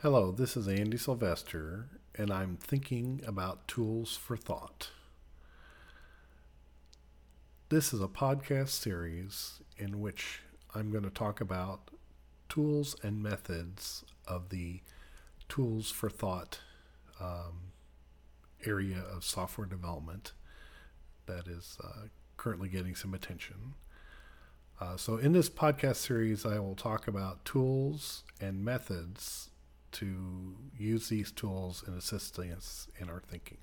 Hello, this is Andy Sylvester, and I'm thinking about tools for thought. This is a podcast series in which I'm going to talk about tools and methods of the tools for thought area of software development that is currently getting some attention. So, in this podcast series, I will talk about tools and methods to use these tools in assisting us in our thinking.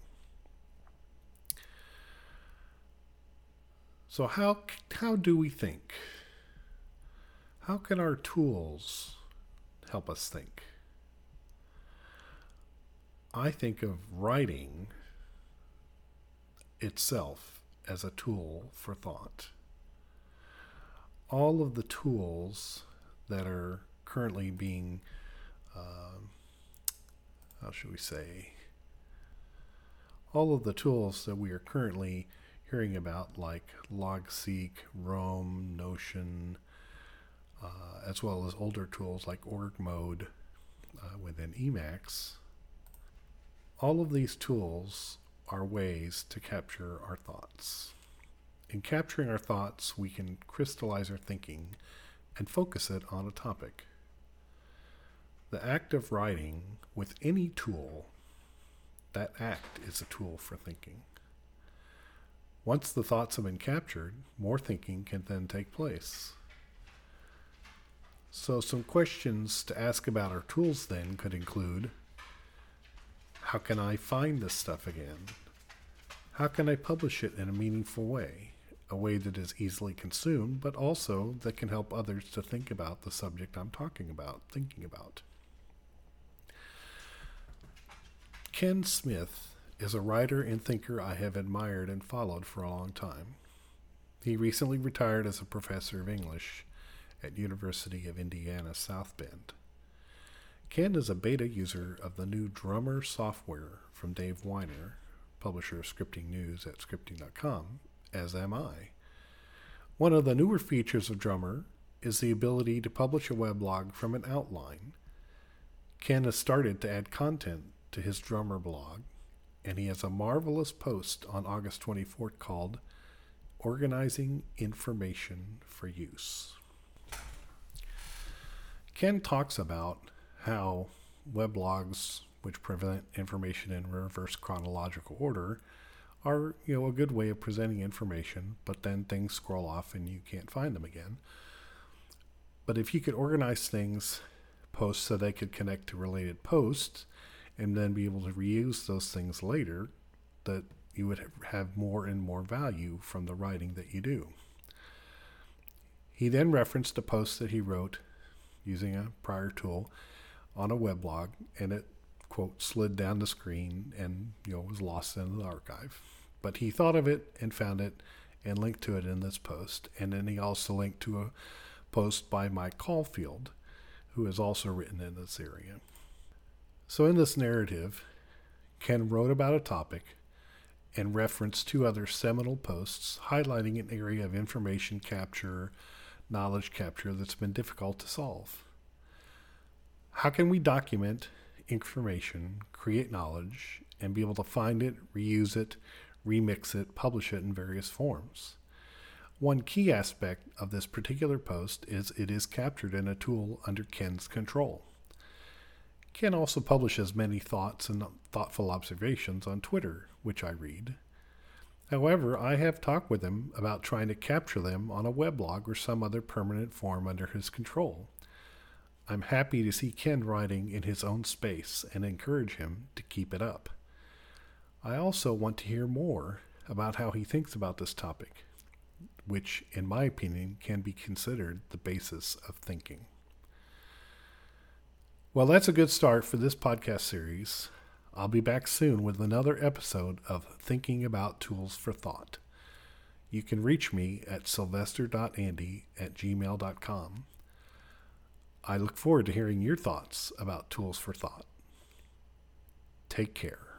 So how do we think? How can our tools help us think? I think of writing itself as a tool for thought. All of the tools that are currently being how should we say, all of the tools that we are currently hearing about, like Logseq, Roam, Notion, as well as older tools like Org Mode within Emacs, all of these tools are ways to capture our thoughts. In capturing our thoughts, we can crystallize our thinking and focus it on a topic. The act of writing with any tool, that act is a tool for thinking. Once the thoughts have been captured, more thinking can then take place. So some questions to ask about our tools then could include, how can I find this stuff again? How can I publish it in a meaningful way? A way that is easily consumed, but also that can help others to think about the subject I'm thinking about. Ken Smith is a writer and thinker I have admired and followed for a long time. He recently retired as a professor of English at University of Indiana South Bend. Ken is a beta user of the new Drummer software from Dave Winer, publisher of Scripting News at scripting.com, as am I. One of the newer features of Drummer is the ability to publish a weblog from an outline. Ken has started to add content to his Drummer blog, and he has a marvelous post on August 24th called Organizing Information for Use. Ken talks about how weblogs, which present information in reverse chronological order, are a good way of presenting information, but then things scroll off and you can't find them again. But if you could organize posts so they could connect to related posts, and then be able to reuse those things later, that you would have more and more value from the writing that you do. He then referenced a post that he wrote using a prior tool on a weblog, and it, quote, slid down the screen and was lost in the archive. But he thought of it and found it and linked to it in this post. And then he also linked to a post by Mike Caulfield, who has also written in this area. So in this narrative, Ken wrote about a topic and referenced two other seminal posts highlighting an area of information capture, knowledge capture that's been difficult to solve. How can we document information, create knowledge, and be able to find it, reuse it, remix it, publish it in various forms? One key aspect of this particular post is it is captured in a tool under Ken's control. Ken also publishes many thoughts and thoughtful observations on Twitter, which I read. However, I have talked with him about trying to capture them on a weblog or some other permanent form under his control. I'm happy to see Ken writing in his own space and encourage him to keep it up. I also want to hear more about how he thinks about this topic, which, in my opinion, can be considered the basis of thinking. Well, that's a good start for this podcast series. I'll be back soon with another episode of Thinking About Tools for Thought. You can reach me at sylvester.andy@gmail.com. I look forward to hearing your thoughts about tools for thought. Take care.